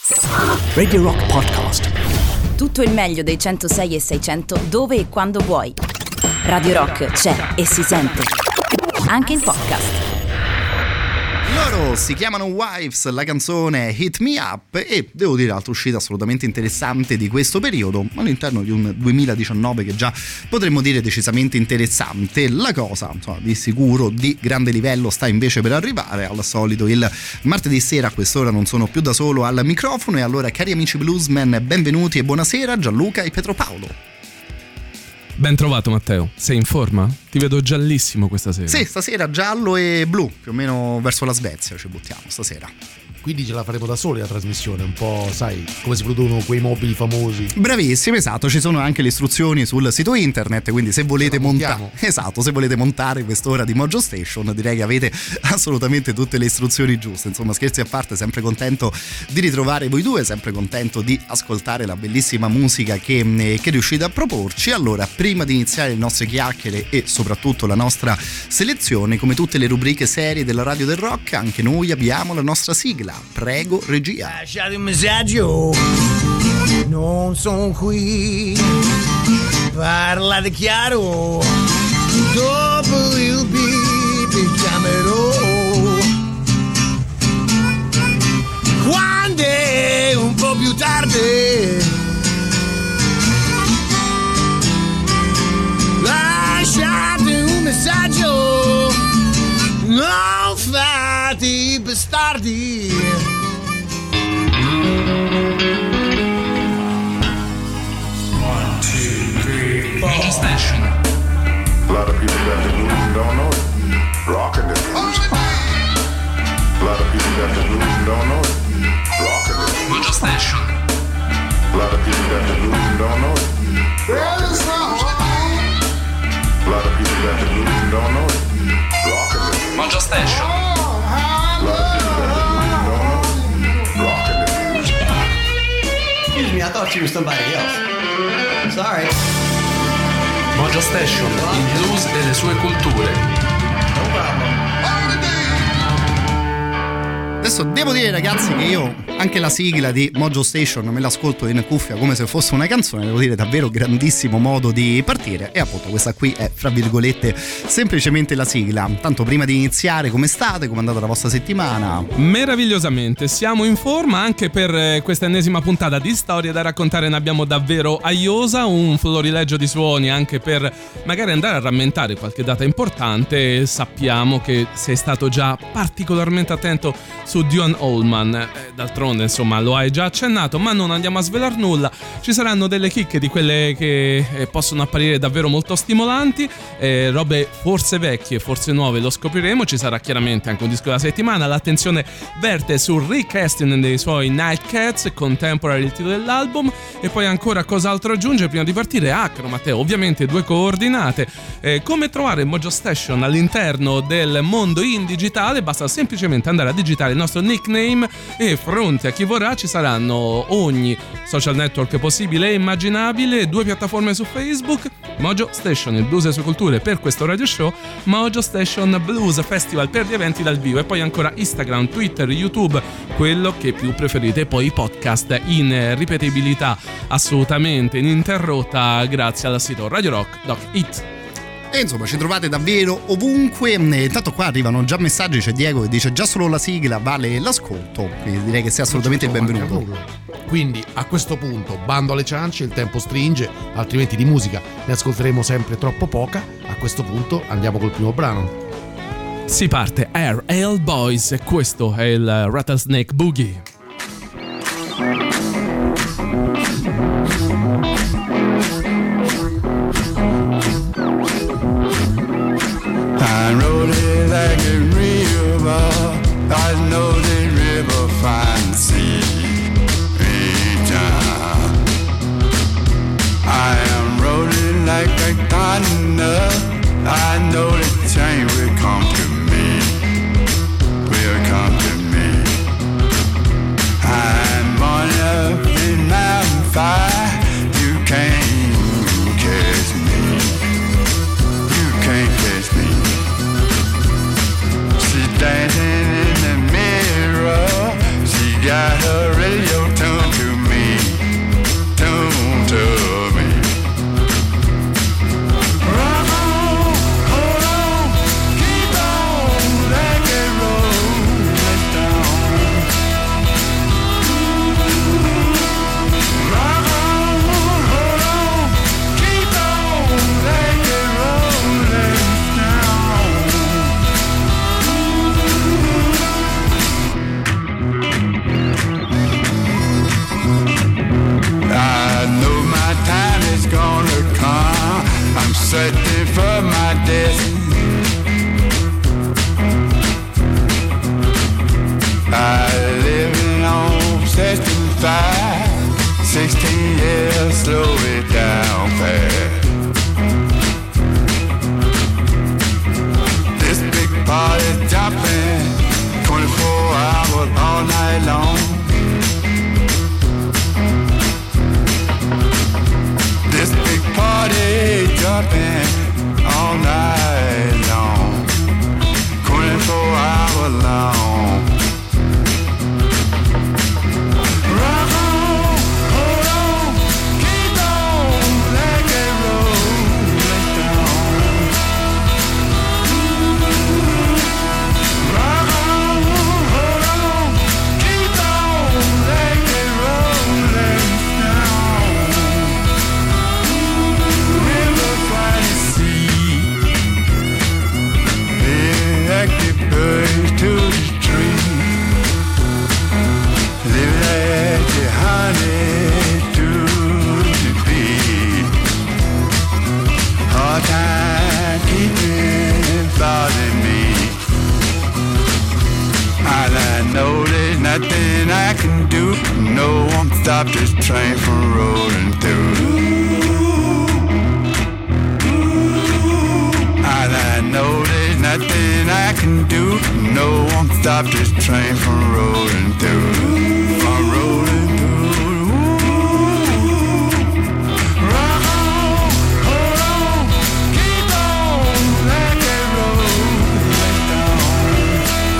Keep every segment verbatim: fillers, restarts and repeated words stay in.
Radio Rock Podcast. Tutto il meglio dei centosei e seicento dove e quando vuoi. Radio Rock c'è e si sente anche in podcast. Loro si chiamano Wives, la canzone Hit Me Up, e devo dire altra uscita assolutamente interessante di questo periodo all'interno di un duemiladiciannove che già potremmo dire decisamente interessante. La cosa, insomma, di sicuro di grande livello sta invece per arrivare. Al solito il martedì sera a quest'ora non sono più da solo al microfono, e allora, cari amici bluesmen, benvenuti e buonasera Gianluca e Pietro Paolo. Ben trovato Matteo, sei in forma? Ti vedo giallissimo questa sera. Sì, stasera giallo e blu, più o meno verso la Svezia ci buttiamo stasera. Quindi ce la faremo da soli la trasmissione, un po', sai, come si producono quei mobili famosi. Bravissimo, esatto, ci sono anche le istruzioni sul sito internet, quindi se volete montare, esatto, se volete montare quest'ora di Mojo Station, direi che avete assolutamente tutte le istruzioni giuste. Insomma, scherzi a parte, sempre contento di ritrovare voi due, sempre contento di ascoltare la bellissima musica che, che riuscite a proporci. Allora, prima di iniziare le nostre chiacchiere e soprattutto la nostra selezione, come tutte le rubriche serie della Radio del Rock, anche noi abbiamo la nostra sigla. Prego, regia. Lasciate un messaggio, non sono qui, parlate chiaro, dopo il beep vi chiamerò, quando è un po' più tardi, lasciate un messaggio, non fate i bastardi. One, two, three, four. Mojo Station. A lot of people got the blues and don't know it. Rockin' the blues. A lot of people got the blues and don't know it. Rockin' the blues. Mojo Station. A lot of people got the blues and don't know it. Well, it's not. A lot of people got the blues and don't know it. Rockin' the blues. Mojo Station. A lot of people got the blues and don't know it. Rockin' the blues. Excuse me, I thought you were somebody else. Sorry. Mojo Station, il blues e le sue culture. No problem. Adesso devo dire, ragazzi, che io anche la sigla di Mojo Station me l'ascolto in cuffia come se fosse una canzone. Devo dire, davvero grandissimo modo di partire. E appunto questa qui è, fra virgolette, semplicemente la sigla. Tanto prima di iniziare, come state? Come è andata la vostra settimana? Meravigliosamente, siamo in forma anche per questa ennesima puntata di storie da raccontare. Ne abbiamo davvero a iosa, un florileggio di suoni anche per magari andare a rammentare qualche data importante. Sappiamo che sei stato già particolarmente attento su Duane Allman, eh, d'altronde insomma lo hai già accennato, ma non andiamo a svelar nulla. Ci saranno delle chicche di quelle che eh, possono apparire davvero molto stimolanti, eh, robe forse vecchie, forse nuove, lo scopriremo. Ci sarà chiaramente anche un disco della settimana. L'attenzione verte sul Rick Astley dei suoi Nightcats, Contemporary il titolo dell'album, e poi ancora cos'altro aggiungere prima di partire. Ah, caro Matteo, ovviamente due coordinate, eh, come trovare Mojo Station all'interno del mondo in digitale. Basta semplicemente andare a digitare il nostro nickname e fronte a chi vorrà ci saranno ogni social network possibile e immaginabile, due piattaforme su Facebook, Mojo Station, il blues e le sue culture per questo radio show, Mojo Station Blues Festival per gli eventi dal vivo, e poi ancora Instagram, Twitter, YouTube, quello che più preferite, e poi i podcast in ripetibilità assolutamente ininterrotta grazie al sito Radio Rock punto it. E insomma ci trovate davvero ovunque. Intanto qua arrivano già messaggi, c'è Diego che dice già solo la sigla vale l'ascolto, quindi direi che sia assolutamente il benvenuto. Quindi a questo punto bando alle ciance, il tempo stringe, altrimenti di musica ne ascolteremo sempre troppo poca. A questo punto andiamo col primo brano. Si parte, Air Ale Boys, e questo è il Rattlesnake Boogie. I rode it like a river, I know the river finds sea. I am rolling like a thunder, I know the change will come to me, will come to me. I'm born up in mountain fire, you can't searching for my destiny. I living on sixty-five, sixteen years, slow it down fast. This big party jumping, twenty-four hours all night long. This big party jumping all night long, twenty-four hours long. Rock on, hold on, keep on, like a rolling stone. Rock on, hold on, keep on, like a rolling stone. River by the sea, active birds to the tree, live like the honey to the bee. Hard time keeping bothering me, and I know there's nothing I can do. No one stop this train from rolling through. And I know there's nothing I can do. No one stop this train from rolling through. From rolling through. Rock on, hold on, keep on, like a rolling stone.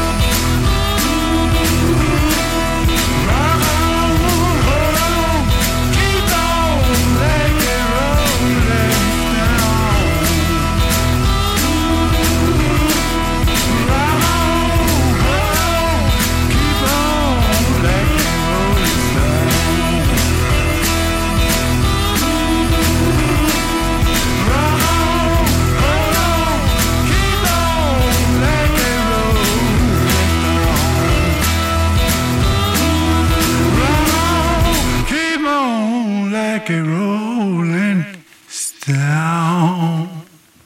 Rock on, hold on, keep on, like a rolling stone. Rock on, hold on, keep on, like a rolling stone. Rock on, hold on, keep on, like a rolling stone.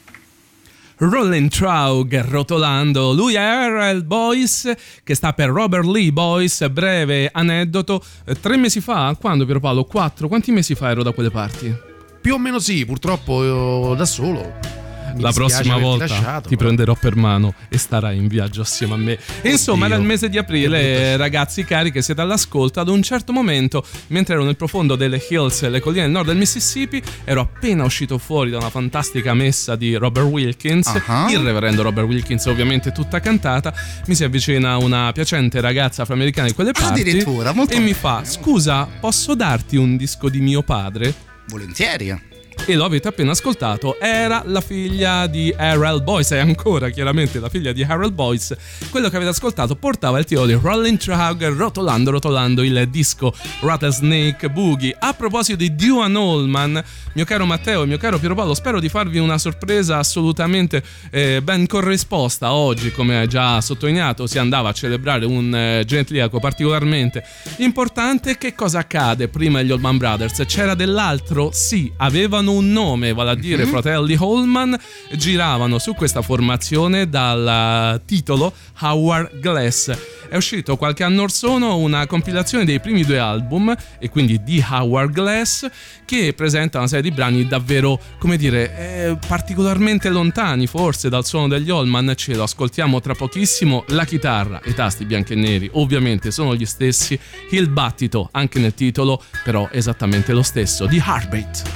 Rolling Traug, rotolando. Lui è R L Boyce, che sta per Robert Lee Boyce. Breve aneddoto: tre mesi fa, quando Piero Paolo? Quattro? Quanti mesi fa ero da quelle parti? Più o meno sì, purtroppo io da solo. Mi La prossima volta lasciato, ti però. prenderò per mano e starai in viaggio assieme a me. E insomma, Oddio. era il mese di aprile, ragazzi cari che siete all'ascolto. Ad un certo momento, mentre ero nel profondo delle Hills, le colline del nord del Mississippi, ero appena uscito fuori da una fantastica messa di Robert Wilkins, Uh-huh. il reverendo Robert Wilkins, ovviamente tutta cantata. Mi si avvicina una piacente ragazza afroamericana di quelle parti Addirittura, molto e mi bene. fa: scusa, posso darti un disco di mio padre? Volentieri. E lo avete appena ascoltato, era la figlia di Harold Boyce, è ancora chiaramente la figlia di Harold Boyce. Quello che avete ascoltato portava il titolo di Rolling Traug, rotolando rotolando il disco Rattlesnake Boogie. A proposito di Duane Allman, mio caro Matteo e mio caro Piero Paolo, spero di farvi una sorpresa assolutamente eh, ben corrisposta. Oggi, come già sottolineato, si andava a celebrare un eh, gentiliaco particolarmente importante. Che cosa accade prima degli Allman Brothers? C'era dell'altro? Sì, avevano un nome, vale a dire mm-hmm. fratelli Allman. Giravano su questa formazione dal titolo Howard Glass. È uscito qualche anno or sono una compilazione dei primi due album, e quindi di Howard Glass, che presenta una serie di brani davvero, come dire, eh, particolarmente lontani forse dal suono degli Allman. Ce lo ascoltiamo tra pochissimo. La chitarra e i tasti bianchi e neri ovviamente sono gli stessi, il battito anche nel titolo però esattamente lo stesso, di Heartbeat.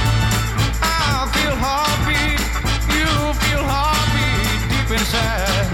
I feel heartbeat, you feel heartbeat deep inside.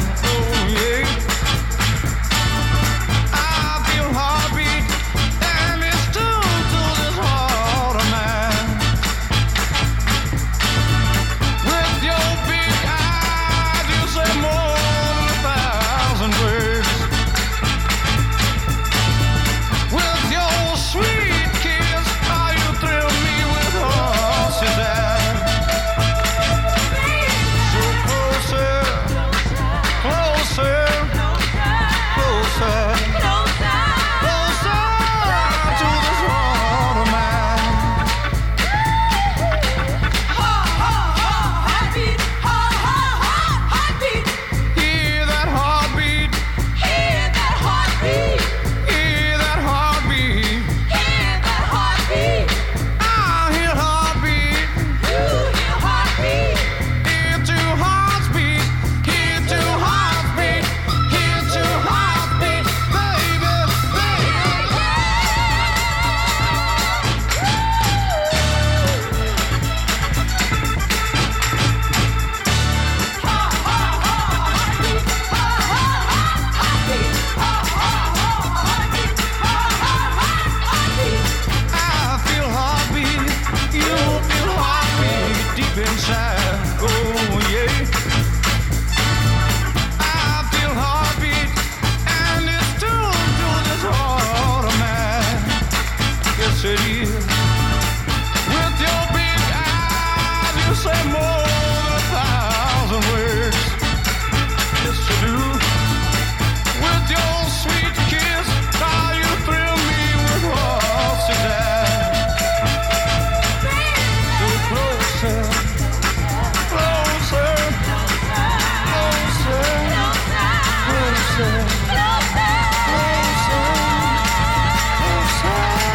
go, yeah. I feel heartbeat, and it's tuned to this heart of mine. Yes, it is. With your big eyes, you say more than a thousand words. Yes, you do. With your sweet kiss, how you thrill me with what's desire. So closer, closer, closer, closer, closer, closer.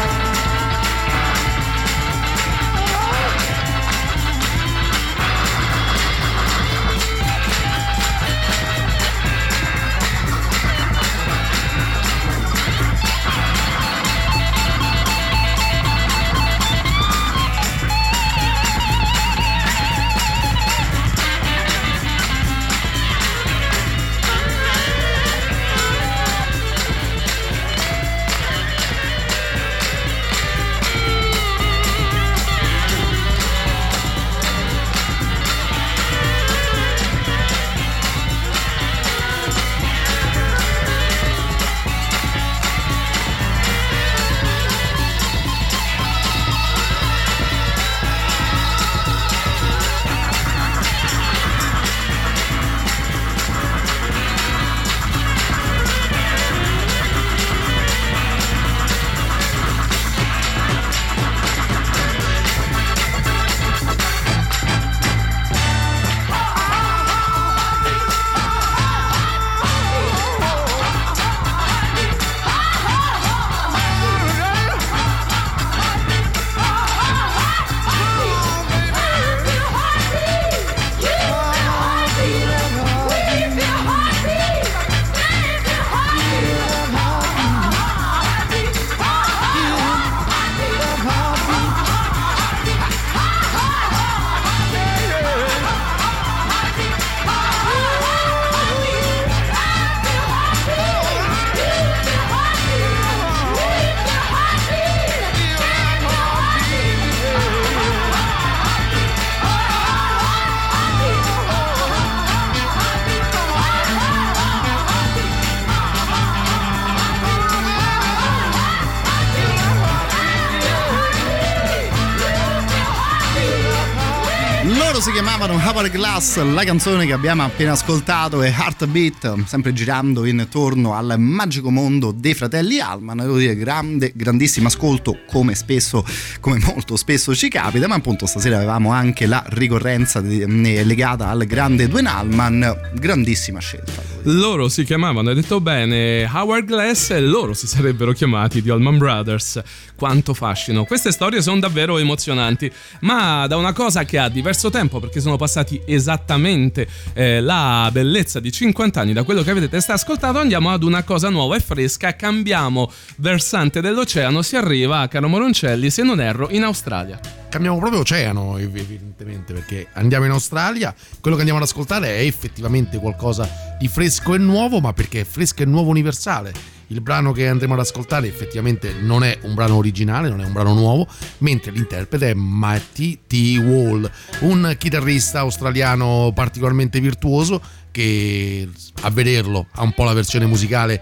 Si chiamavano Hourglass, la canzone che abbiamo appena ascoltato è Heartbeat, sempre girando intorno al magico mondo dei fratelli Allman. Devo dire, grande, grandissimo ascolto, come spesso, come molto spesso ci capita, ma appunto stasera avevamo anche la ricorrenza di, legata al grande Duane Allman, grandissima scelta. Loro si chiamavano, hai detto bene, Hourglass, e loro si sarebbero chiamati The Allman Brothers. Quanto fascino, queste storie sono davvero emozionanti, ma da una cosa che ha diverso tempo, perché sono passati esattamente eh, la bellezza di cinquanta anni da quello che avete testé ascoltato, andiamo ad una cosa nuova e fresca, cambiamo versante dell'oceano, si arriva, caro Moroncelli, se non erro, in Australia. Cambiamo proprio oceano, evidentemente, perché andiamo in Australia. Quello che andiamo ad ascoltare è effettivamente qualcosa di fresco e nuovo, ma perché è fresco e nuovo universale. Il brano che andremo ad ascoltare effettivamente non è un brano originale, non è un brano nuovo, mentre l'interprete è Matty T. Wall, un chitarrista australiano particolarmente virtuoso che, a vederlo, ha un po' la versione musicale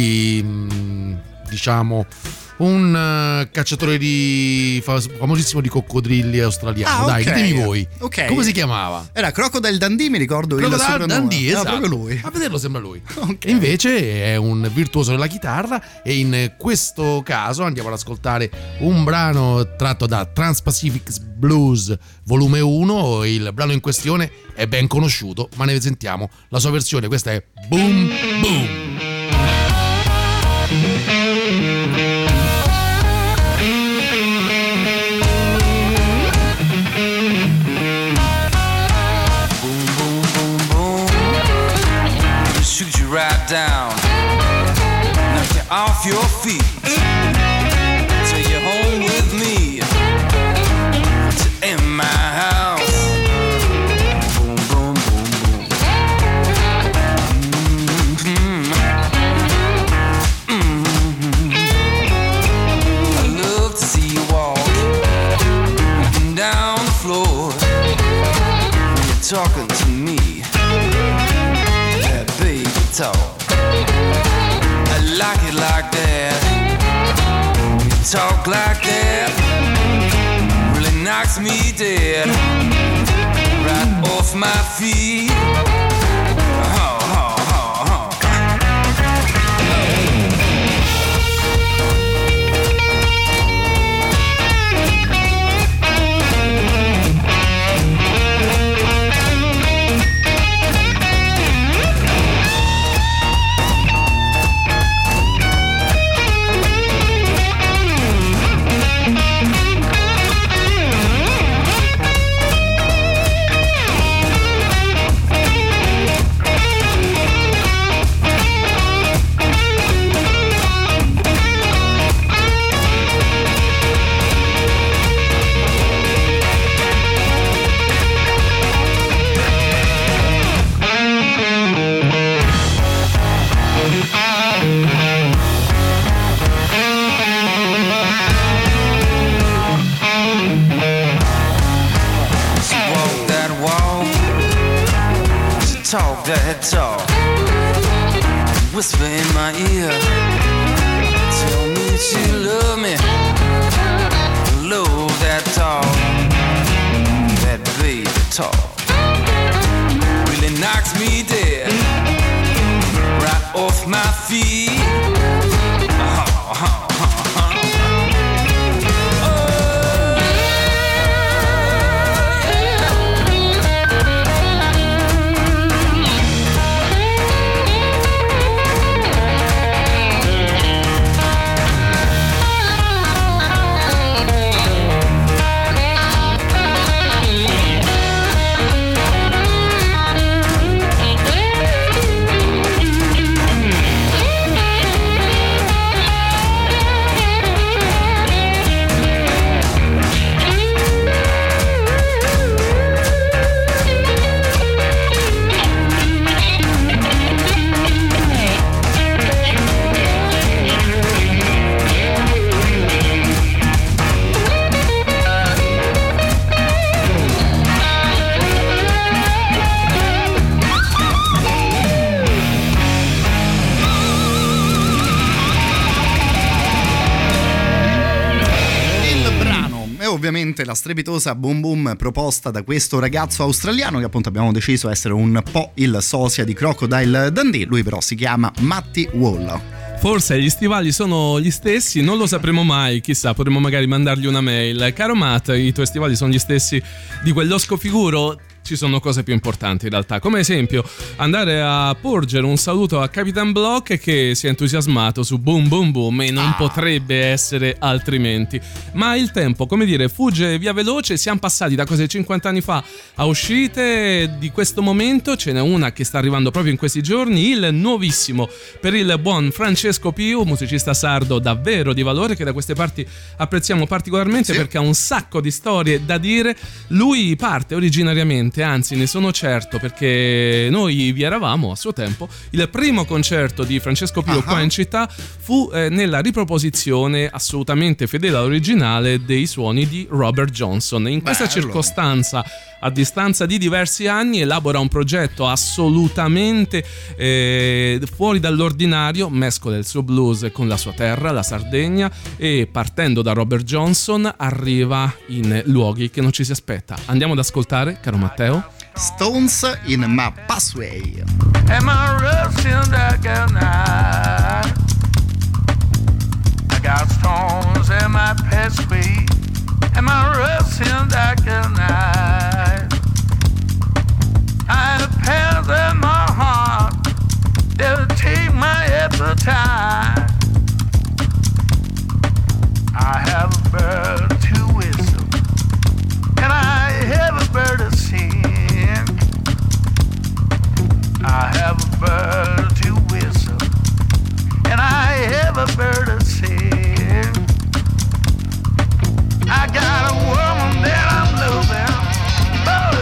di, diciamo, un uh, cacciatore di famosissimo di coccodrilli australiano. Ah, dai, okay. Ditemi voi, okay. Come si chiamava? Era Crocodile Dundee, mi ricordo. Crocodile il soprannome. Dundee, esatto. Era proprio lui. A vederlo sembra lui. Okay. Invece è un virtuoso della chitarra, e in questo caso andiamo ad ascoltare un brano tratto da Trans-Pacific Blues volume uno. Il brano in questione è ben conosciuto, ma ne sentiamo la sua versione. Questa è Boom Boom. Shoot you right down, knock you off your feet, till you're home with me, to in my house. Boom, boom, boom, boom. Mm-hmm. Mm-hmm. I love to see you walk up and down the floor. talking to me. That baby talk, I like it like that. You talk like that, really knocks me dead. Right off my feet. Oh, oh, oh, oh. Talk that talk, whisper in my ear, tell me that you love me, love that talk, that baby talk, really knocks me dead, right off my feet. Oh, oh, oh, oh. Ovviamente la strepitosa Boom Boom proposta da questo ragazzo australiano che appunto abbiamo deciso essere un po' il sosia di Crocodile Dundee. Lui però si chiama Matty Wall. Forse gli stivali sono gli stessi, non lo sapremo mai, chissà, potremmo magari mandargli una mail. Caro Matt, i tuoi stivali sono gli stessi di quell'osco figuro? Ci sono cose più importanti in realtà, come esempio andare a porgere un saluto a Capitan Block che si è entusiasmato su Boom Boom Boom e non ah. potrebbe essere altrimenti. Ma il tempo, come dire, fugge via veloce, siamo passati da cose cinquanta anni fa a uscite di questo momento. Ce n'è una che sta arrivando proprio in questi giorni, il nuovissimo per il buon Francesco Piu, musicista sardo davvero di valore che da queste parti apprezziamo particolarmente, sì, perché ha un sacco di storie da dire. Lui parte originariamente, anzi ne sono certo perché noi vi eravamo a suo tempo, il primo concerto di Francesco Piu uh-huh. qua in città fu eh, nella riproposizione assolutamente fedele all'originale dei suoni di Robert Johnson. In questa Bello. circostanza, a distanza di diversi anni, elabora un progetto assolutamente eh, fuori dall'ordinario, mescola il suo blues con la sua terra, la Sardegna, e partendo da Robert Johnson arriva in luoghi che non ci si aspetta. Andiamo ad ascoltare, caro Matteo. Stones in My Passway. Am I rushing like a night? I got stones in my passway. Am I rushing like a night? I have pains in my heart that'll take my appetite. I have a bird to whistle, and I have a bird to sing. I have a bird to whistle, and I have a bird to sing. I got a woman that I'm loving, oh,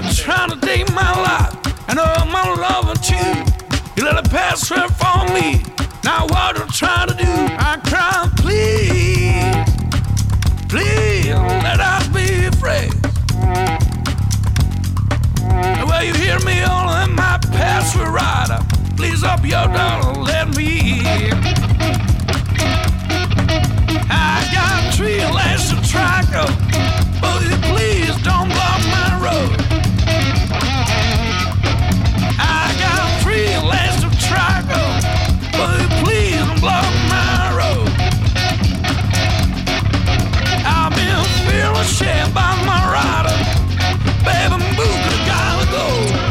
trying to take my life and all my love too. You let it pass right for me. Now what I'm trying to do, I cry, please, please, let us be afraid. Well, you hear me all in my past rider. Please up your door, let me in. I got three legs to track up, but please don't block my road. I got three legs to track up, but please don't block my road. I've been feeling shame by my rider, baby, move the gotta go.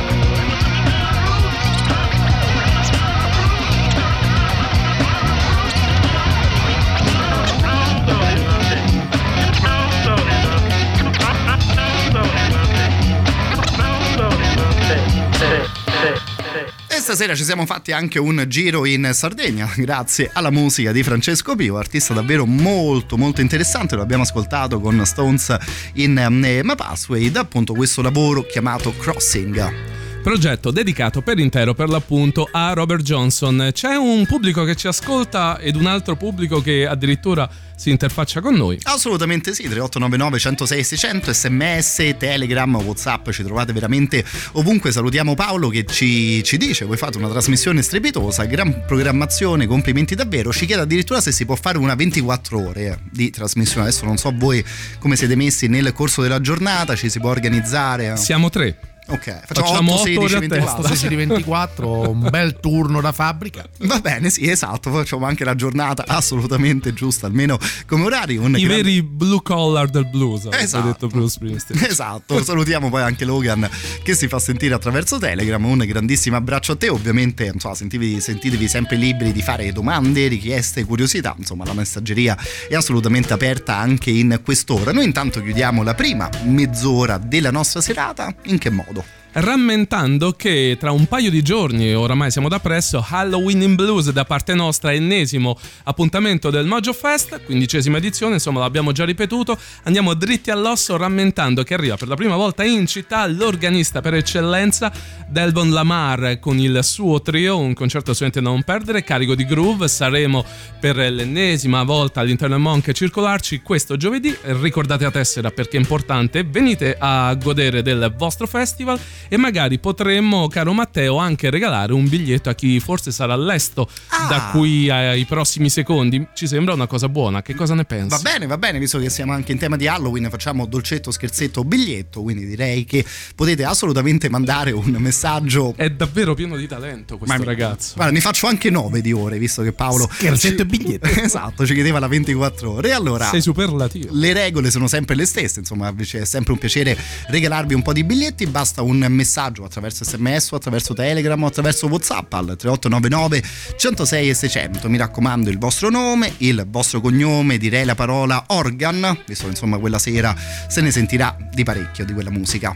E stasera ci siamo fatti anche un giro in Sardegna grazie alla musica di Francesco Pio, artista davvero molto molto interessante. Lo abbiamo ascoltato con Stones in um, My Pathway, da appunto questo lavoro chiamato Crossing. Progetto dedicato per intero per l'appunto a Robert Johnson. C'è un pubblico che ci ascolta ed un altro pubblico che addirittura si interfaccia con noi. Assolutamente sì, tre otto nove nove uno zero sei sei zero zero, sms, telegram, whatsapp, ci trovate veramente ovunque. Salutiamo Paolo che ci, ci dice: voi fate una trasmissione strepitosa, gran programmazione, complimenti davvero. Ci chiede addirittura se si può fare una ventiquattro ore di trasmissione. Adesso non so voi come siete messi nel corso della giornata, ci si può organizzare? Siamo tre. Ok, facciamo otto, sedici, ventiquattro. sedici ventiquattro, un bel turno da fabbrica. Va bene, sì, esatto, facciamo anche la giornata assolutamente giusta, almeno come orario. Un I gran... veri blue collar del blues, esatto. ha detto Bruce Springsteen. Esatto, salutiamo poi anche Logan che si fa sentire attraverso Telegram. Un grandissimo abbraccio a te, ovviamente, insomma, sentivi, sentitevi sempre liberi di fare domande, richieste, curiosità, insomma la messaggeria è assolutamente aperta anche in quest'ora. Noi intanto chiudiamo la prima mezz'ora della nostra serata, in che modo? Rammentando che tra un paio di giorni, oramai siamo da presso, Halloween in Blues da parte nostra, ennesimo appuntamento del Mojo Fest, quindicesima edizione, insomma l'abbiamo già ripetuto. Andiamo dritti all'osso rammentando che arriva per la prima volta in città l'organista per eccellenza Delvon Lamar con il suo trio, un concerto assolutamente da non perdere, carico di groove. Saremo per l'ennesima volta all'interno del Monk circolarci questo giovedì. Ricordate la tessera perché è importante, venite a godere del vostro festival e magari potremmo, caro Matteo, anche regalare un biglietto a chi forse sarà all'esto ah. da qui ai prossimi secondi. Ci sembra una cosa buona, che cosa ne pensi? Va bene, va bene, visto che siamo anche in tema di Halloween, facciamo dolcetto, scherzetto, biglietto, quindi direi che potete assolutamente mandare un messaggio. È davvero pieno di talento questo Ma ragazzo. Guarda, ne faccio anche nove di ore, visto che Paolo scherzetto e biglietto. Esatto, ci chiedeva la ventiquattro ore. Allora, sei superlativo. Le regole sono sempre le stesse, insomma, è sempre un piacere regalarvi un po' di biglietti. Basta un messaggio attraverso sms o attraverso telegram o attraverso whatsapp al tre otto nove nove uno zero sei sei zero zero. Mi raccomando, il vostro nome, il vostro cognome, direi la parola organ, visto che insomma quella sera se ne sentirà di parecchio di quella musica.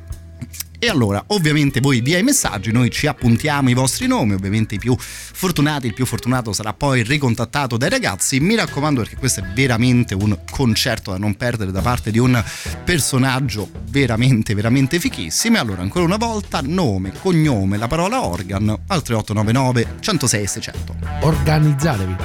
E allora, ovviamente voi via i messaggi, noi ci appuntiamo i vostri nomi, ovviamente i più fortunati, il più fortunato sarà poi ricontattato dai ragazzi. Mi raccomando, perché questo è veramente un concerto da non perdere da parte di un personaggio veramente, veramente fichissimo. E allora, ancora una volta, nome, cognome, la parola organ al tre otto nove nove uno zero sei sei zero zero. Organizzatevi.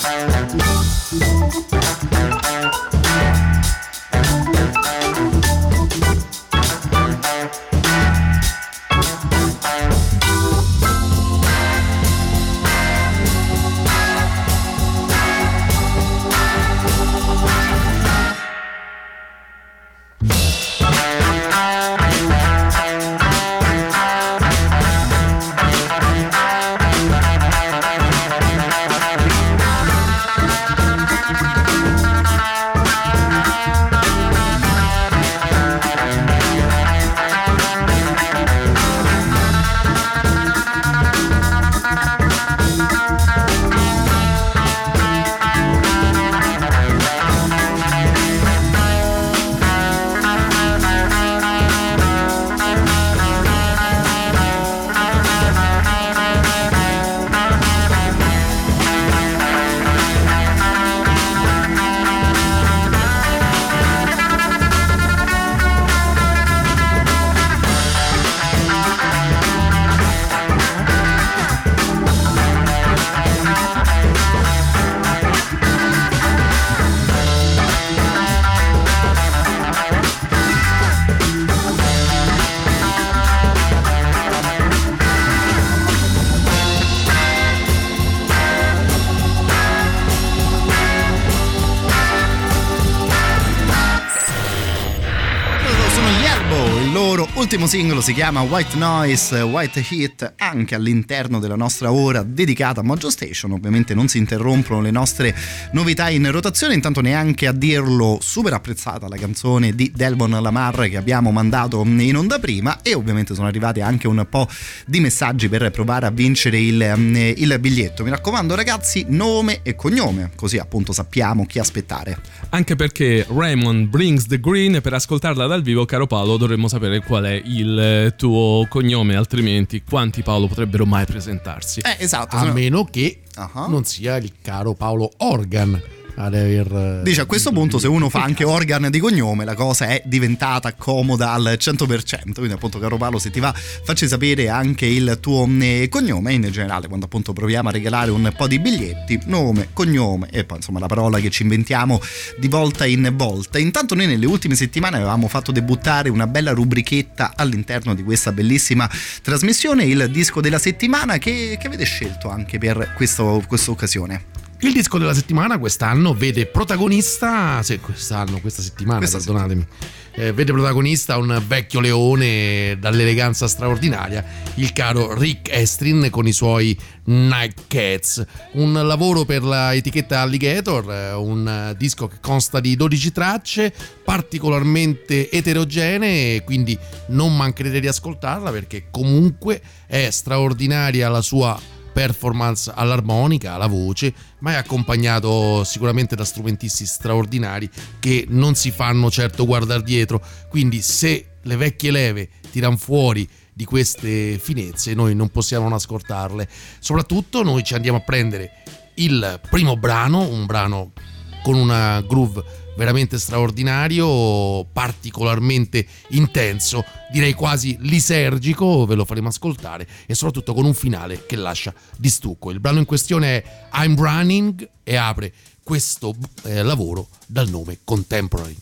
L'ultimo singolo si chiama White Noise, White Heat, anche all'interno della nostra ora dedicata a Mojo Station. Ovviamente non si interrompono le nostre novità in rotazione, intanto neanche a dirlo super apprezzata la canzone di Delvon Lamar che abbiamo mandato in onda prima, e ovviamente sono arrivati anche un po' di messaggi per provare a vincere il, il biglietto. Mi raccomando ragazzi, nome e cognome, così appunto sappiamo chi aspettare. Anche perché Raymond Brings the Green, per ascoltarla dal vivo, caro Paolo, dovremmo sapere qual è il tuo cognome, altrimenti quanti Paolo potrebbero mai presentarsi? Eh, esatto. A meno che uh-huh. non sia il caro Paolo Organ ad aver... Dice, a questo punto se uno fa anche Organ di cognome la cosa è diventata comoda al cento per cento, quindi appunto caro Paolo, se ti va facci sapere anche il tuo cognome, e in generale quando appunto proviamo a regalare un po' di biglietti, nome, cognome e poi insomma la parola che ci inventiamo di volta in volta. Intanto noi nelle ultime settimane avevamo fatto debuttare una bella rubrichetta all'interno di questa bellissima trasmissione, il disco della settimana, che, che avete scelto anche per questo, questa occasione. Il disco della settimana quest'anno vede protagonista, se quest'anno, questa settimana, questa perdonatemi, eh, vede protagonista un vecchio leone dall'eleganza straordinaria, il caro Rick Estrin con i suoi Night Cats, un lavoro per la etichetta Alligator, un disco che consta di dodici tracce particolarmente eterogenee, quindi non mancherete di ascoltarla perché comunque è straordinaria la sua performance all'armonica, alla voce, ma è accompagnato sicuramente da strumentisti straordinari che non si fanno certo guardare dietro, quindi se le vecchie leve tirano fuori di queste finezze noi non possiamo non ascoltarle. Soprattutto noi ci andiamo a prendere il primo brano, un brano con una groove veramente straordinario, particolarmente intenso, direi quasi lisergico, ve lo faremo ascoltare, e soprattutto con un finale che lascia di stucco. Il brano in questione è I'm Running e apre questo eh, lavoro dal nome Contemporary.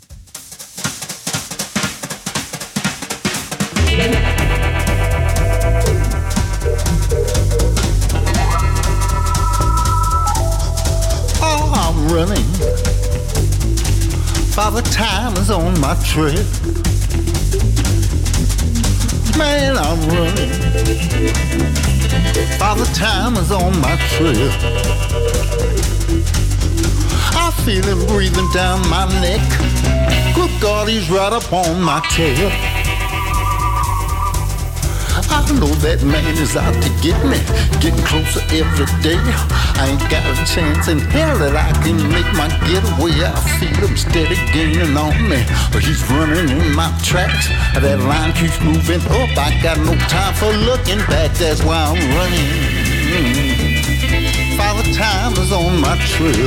Oh, I'm running. Father Time is on my trail. Man, I'm running. Father Time is on my trail. I feel him breathing down my neck. Good God, he's right up on my tail. I know that man is out to get me, getting closer every day. I ain't got a chance in hell that I can make my getaway. I feel him steady gaining on me. He's running in my tracks. That line keeps moving up. I got no time for looking back. That's why I'm running. Father Time is on my trail.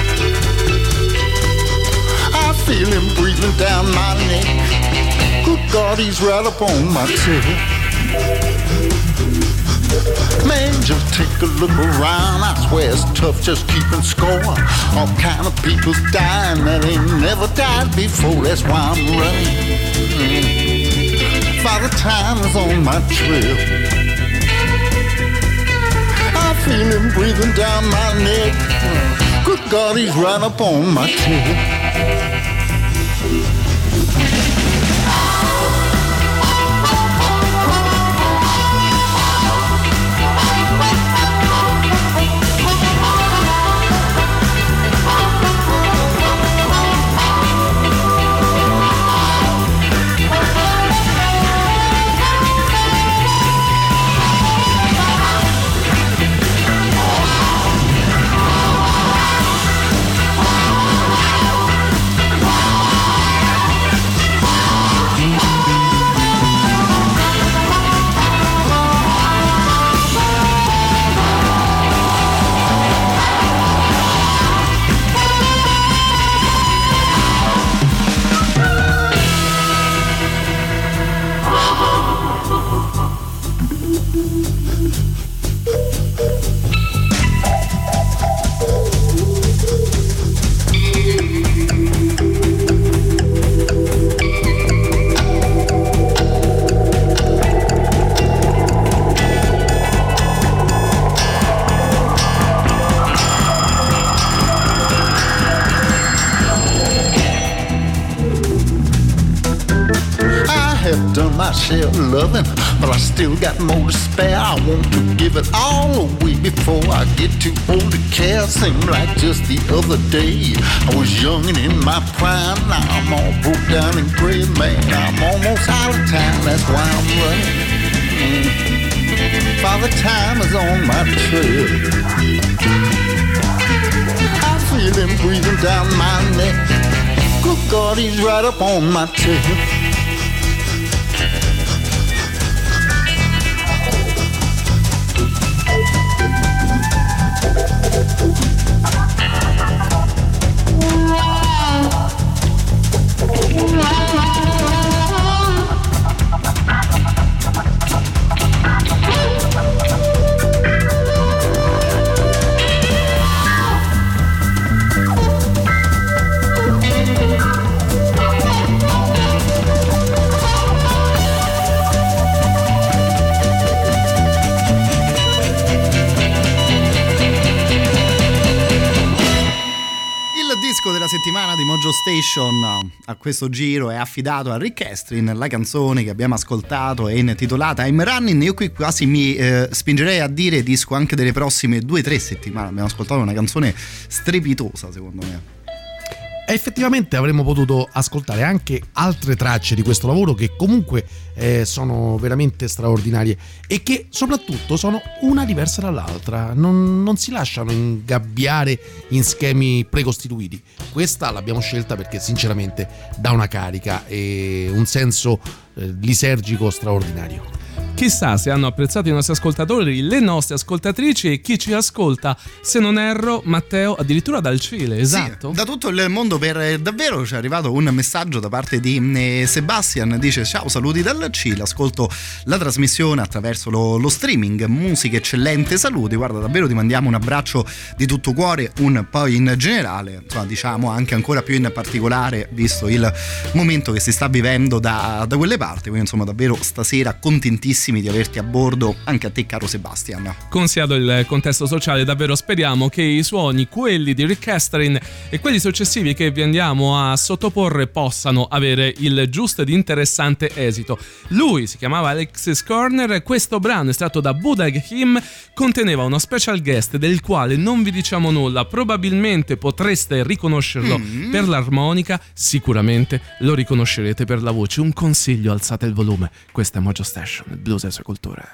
I feel him breathing down my neck. Good God, he's right up on my tail. Man, just take a look around. I swear it's tough just keeping score. All kind of people's dying that ain't never died before. That's why I'm running. Father Time is on my trail. I feel him breathing down my neck. Good God, he's right up on my tail. My share of loving, but I still got more to spare. I want to give it all away before I get too old to care. Seemed like just the other day I was young and in my prime. Now I'm all broke down and gray, man. I'm almost out of time, that's why I'm running. Mm. Father Time is on my trail. I feel him breathing down my neck. Good God, he's right up on my tail. Della settimana di Mojo Station a questo giro è affidato a Rick Estrin. La canzone che abbiamo ascoltato è intitolata I'm Running. Io qui quasi mi eh, spingerei a dire disco anche delle prossime due o tre settimane. Abbiamo ascoltato una canzone strepitosa, secondo me. E effettivamente avremmo potuto ascoltare anche altre tracce di questo lavoro che comunque eh, sono veramente straordinarie e che soprattutto sono una diversa dall'altra, non, non si lasciano ingabbiare in schemi precostituiti. Questa l'abbiamo scelta perché sinceramente dà una carica e un senso eh, lisergico straordinario. Chissà se hanno apprezzato i nostri ascoltatori, le nostre ascoltatrici e chi ci ascolta, se non erro, Matteo, addirittura dal Cile, esatto? Sì, da tutto il mondo. Per davvero ci è arrivato un messaggio da parte di eh, Sebastian, dice: ciao, saluti dal Cile, ascolto la trasmissione attraverso lo, lo streaming, musica eccellente, saluti, guarda, davvero ti mandiamo un abbraccio di tutto cuore, un po' in generale, insomma, diciamo anche ancora più in particolare visto il momento che si sta vivendo da, da quelle parti, quindi insomma davvero stasera contentissimi di averti a bordo, anche a te caro Sebastian. Considerando il contesto sociale, davvero speriamo che i suoni, quelli di Rick Estrin e quelli successivi che vi andiamo a sottoporre, possano avere il giusto ed interessante esito. Lui si chiamava Alexis Corner, questo brano estratto da Buddha Hymn conteneva uno special guest del quale non vi diciamo nulla, probabilmente potreste riconoscerlo mm. per l'armonica, sicuramente lo riconoscerete per la voce. Un consiglio: alzate il volume, questa è Mojo Station, il blues e sue culture.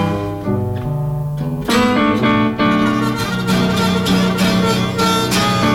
Thank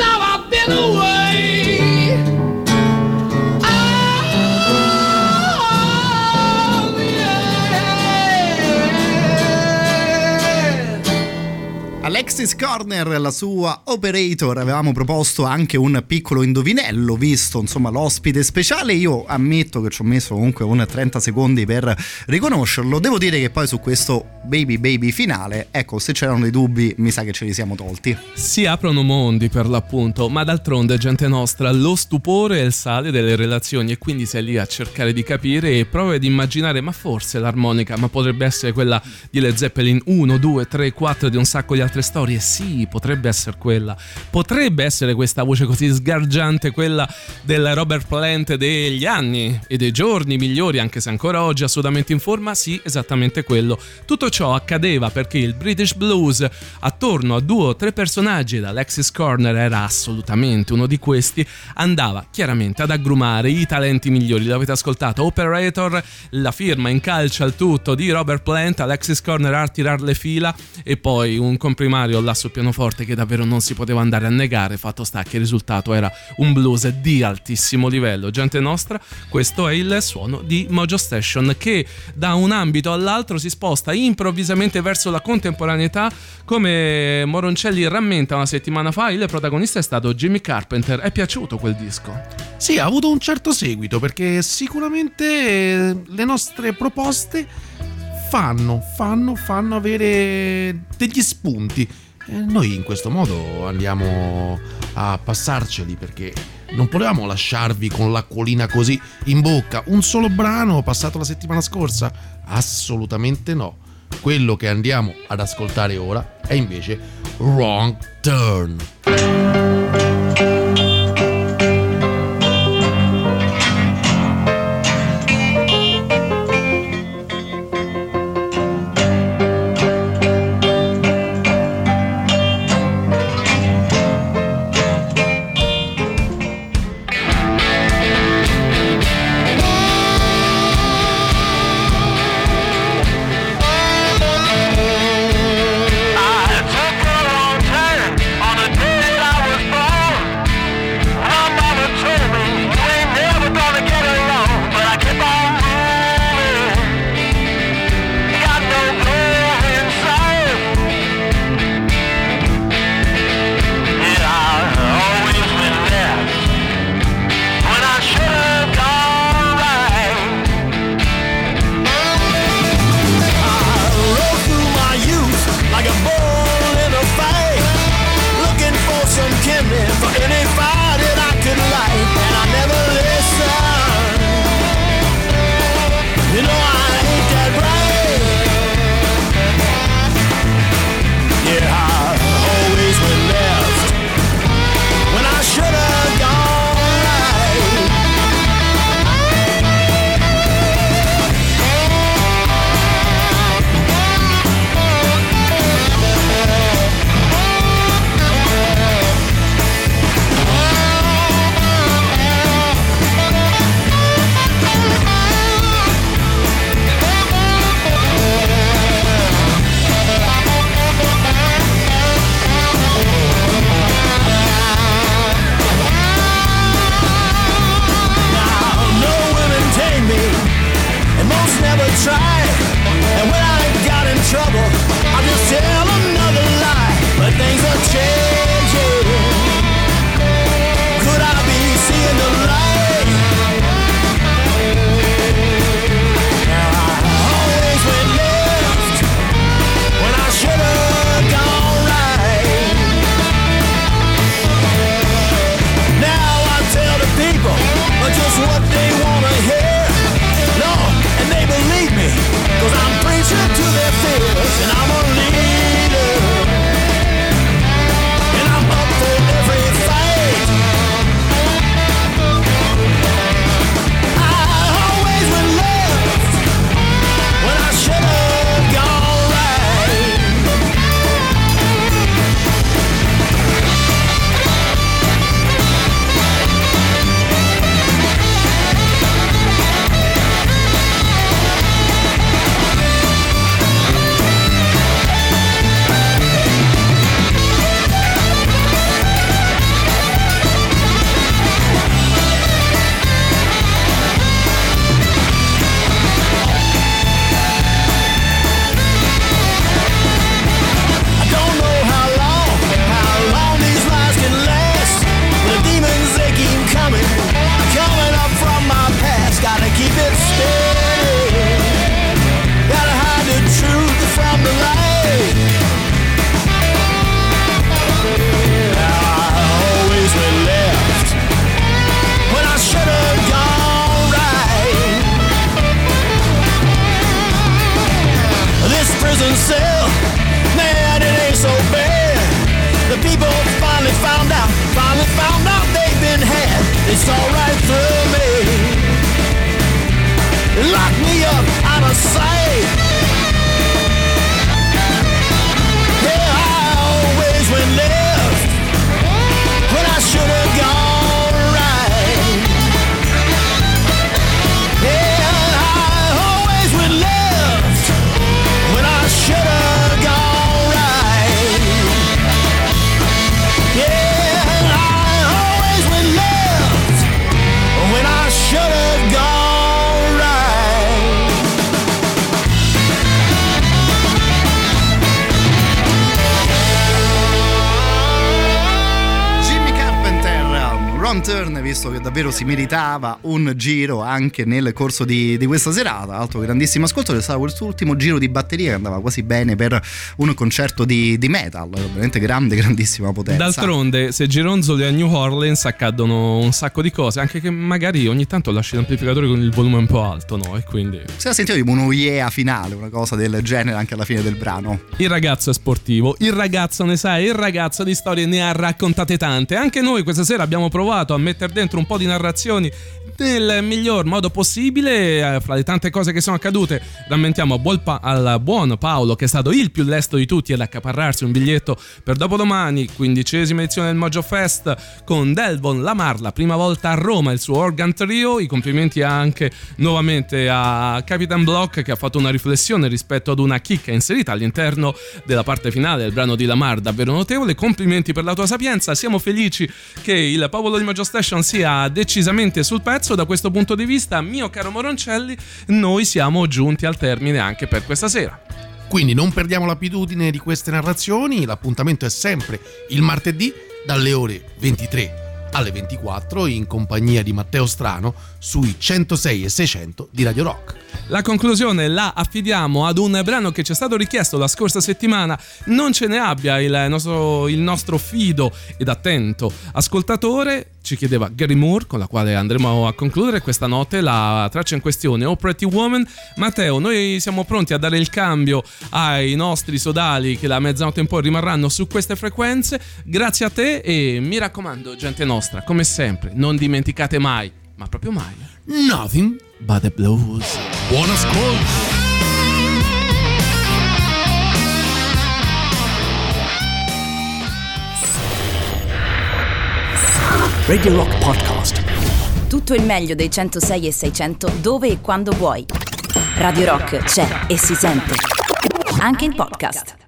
now I've been away. Oh, yeah. Alexis Corner, la sua Operator. Avevamo proposto anche un piccolo indovinello, visto insomma l'ospite speciale. Io ammetto che ci ho messo comunque un trenta secondi per riconoscerlo. Devo dire che poi su questo Baby Baby finale, ecco, se c'erano dei dubbi mi sa che ce li siamo tolti. Si aprono mondi per l'appunto, ma d'altronde, gente nostra, lo stupore è il sale delle relazioni, e quindi sei lì a cercare di capire e provi ad immaginare, ma forse l'armonica, ma potrebbe essere quella di Led Zeppelin uno, due, tre, quattro, di un sacco di altre storie. Sì, potrebbe essere quella, potrebbe essere questa voce così sgargiante, quella del Robert Plant degli anni e dei giorni migliori, anche se ancora oggi assolutamente in forma. Sì, esattamente quello. Tutto ciò accadeva perché il British Blues, attorno a due o tre personaggi, ed Alexis Corner era assolutamente uno di questi, andava chiaramente ad aggrumare i talenti migliori. L'avete ascoltato, Operator, la firma in calce al tutto di Robert Plant, Alexis Corner a tirare le fila, e poi un comprimario là sul pianoforte che davvero non si poteva andare a negare. Fatto sta che il risultato era un blues di altissimo livello. Gente nostra, questo è il suono di Mojo Station, che da un ambito all'altro si sposta improvvisamente verso la contemporaneità. Come Moroncelli rammenta una settimana fa, il protagonista è stato Jimmy Carpenter. È piaciuto quel disco? Sì, ha avuto un certo seguito, perché sicuramente le nostre proposte fanno, fanno, fanno avere degli spunti. E noi in questo modo andiamo a passarceli, perché non potevamo lasciarvi con l'acquolina così in bocca. Un solo brano passato la settimana scorsa? Assolutamente no. Quello che andiamo ad ascoltare ora è invece Wrong Turn. I took a wrong turn on a day that I was saw right through me. Locked me up out of sight. Yeah, I always went left when I should have gone right. Yeah, I always went left when I should have gone right. Yeah, I always went left when I should have gone. Wrong Turn, visto che davvero si meritava un giro anche nel corso di, di questa serata. Altro grandissimo ascolto, c'è stato quest'ultimo giro di batteria che andava quasi bene per un concerto di, di metal, veramente grande, grandissima potenza. D'altronde, se gironzoli a New Orleans accadono un sacco di cose, anche che magari ogni tanto lasci l'amplificatore con il volume un po' alto, no? E quindi si è sentito tipo uno yeah finale, una cosa del genere anche alla fine del brano. Il ragazzo è sportivo, il ragazzo ne sa, il ragazzo di storie ne ha raccontate tante. Anche noi questa sera abbiamo provato a mettere dentro un po' di narrazioni nel miglior modo possibile, fra le tante cose che sono accadute. Rammentiamo al buon Paolo, che è stato il più lesto di tutti ad accaparrarsi un biglietto per dopodomani, quindicesima edizione del Mojo Fest con Delvon Lamar, la prima volta a Roma, il suo organ trio. I complimenti anche nuovamente a Capitan Block, che ha fatto una riflessione rispetto ad una chicca inserita all'interno della parte finale del brano di Lamar, davvero notevole. Complimenti per la tua sapienza, siamo felici che il popolo di Mojo Station sia decisamente sul pezzo. Da questo punto di vista, mio caro Moroncelli, noi siamo giunti al termine anche per questa sera. Quindi non perdiamo l'abitudine di queste narrazioni, l'appuntamento è sempre il martedì dalle ore ventitré alle ventiquattro in compagnia di Matteo Strano sui centosei e seicento di Radio Rock. La conclusione la affidiamo ad un brano che ci è stato richiesto la scorsa settimana. Non ce ne abbia il nostro, il nostro fido ed attento ascoltatore. Ci chiedeva Gary Moore, con la quale andremo a concludere questa notte la traccia in questione, Oh Pretty Woman. Matteo, noi siamo pronti a dare il cambio ai nostri sodali che la mezzanotte in poi rimarranno su queste frequenze. Grazie a te e mi raccomando, gente nostra, come sempre, non dimenticate mai, ma proprio mai, Nothing but the blues. Buon ascolto. Radio Rock Podcast. Tutto il meglio dei centosei e seicento dove e quando vuoi. Radio Rock c'è e si sente. Anche in podcast.